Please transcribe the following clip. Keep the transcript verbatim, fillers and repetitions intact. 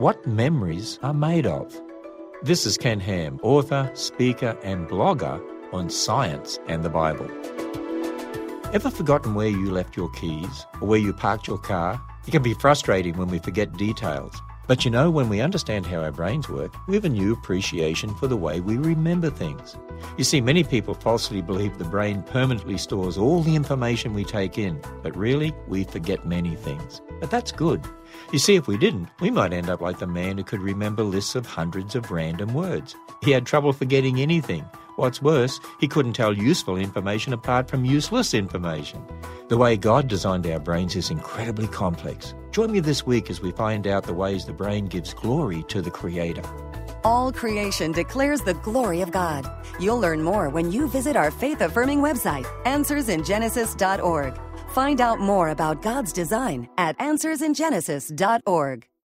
what memories are made of. This is Ken Ham, author, speaker and blogger on science and the Bible. Ever forgotten where you left your keys or where you parked your car? It can be frustrating when we forget details. But you know, when we understand how our brains work, we have a new appreciation for the way we remember things. You see, many people falsely believe the brain permanently stores all the information we take in, but really, we forget many things. But that's good. You see, if we didn't, we might end up like the man who could remember lists of hundreds of random words. He had trouble forgetting anything. What's worse, he couldn't tell useful information apart from useless information. The way God designed our brains is incredibly complex. Join me this week as we find out the ways the brain gives glory to the Creator. All creation declares the glory of God. You'll learn more when you visit our faith-affirming website, answers in genesis dot org. Find out more about God's design at answers in genesis dot org.